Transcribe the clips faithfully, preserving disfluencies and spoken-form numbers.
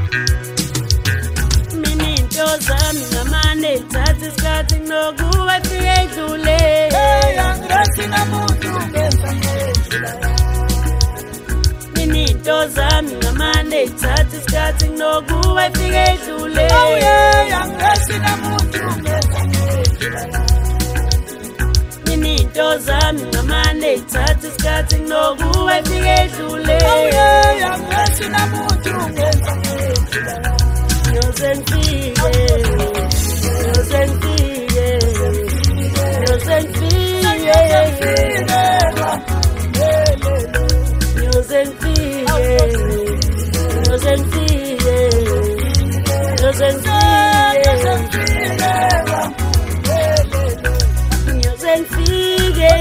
Mininto zami ngamane thatha isikhathi kunokuba ifike idlule. Hey angirasi namuntu ngenza ngedlula. Mininto zami ngamane thatha isikhathi kunokuba ifike idlule. Oh yeah angirasi namuntu ngenza ngedlula. Mininto zami ngamane thatha isikhathi kunokuba ifike idlule. Oh yeah angirasi namuntu ngenza ngedlula. Yozengifike, yozengifike, yozengifike, yozengifike, yozengifike, yozengifike,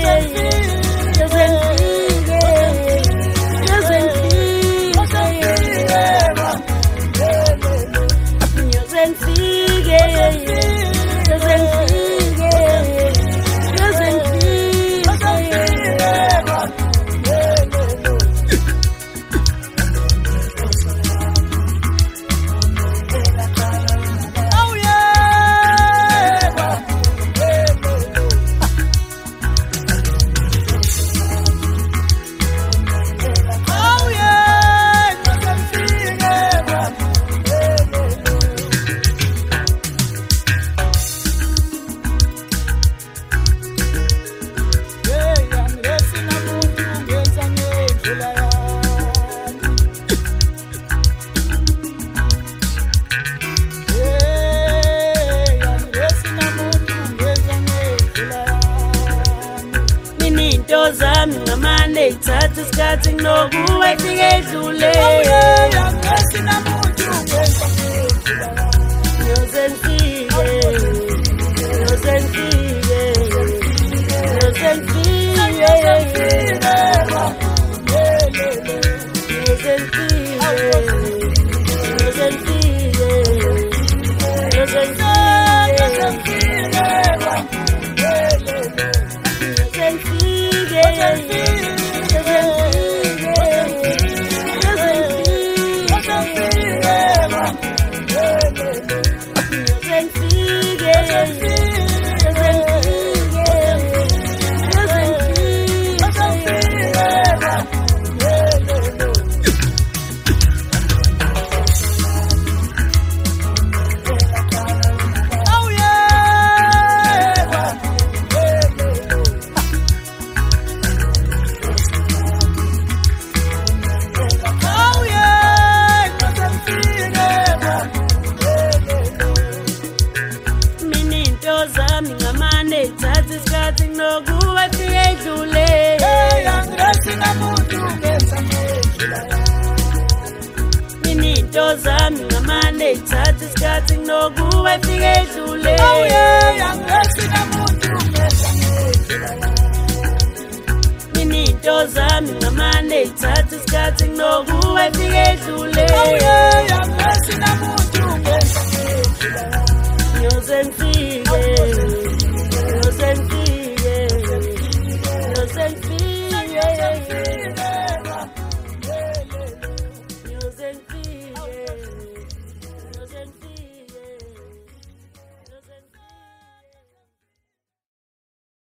zami ngamane thatha isikhathi kunokuba ifike idlule. Oh yeah angirasi namuntu ngenza ngedlula. Yozengifike, yozengifike, yozengifike, zami ngamane thatha isikhathi kunokuba ifike idlule. Hey angirasi namuntu ngenza ngedlula. Mininto zami ngamane thatha isikhathi kunokuba ifike idlule. Oh yeah angirasi namuntu ngenza ngedlula. Mininto zami ngamane thatha isikhathi kunokuba ifike idlule. Oh yeah angirasi namuntu ngenza ngedlula.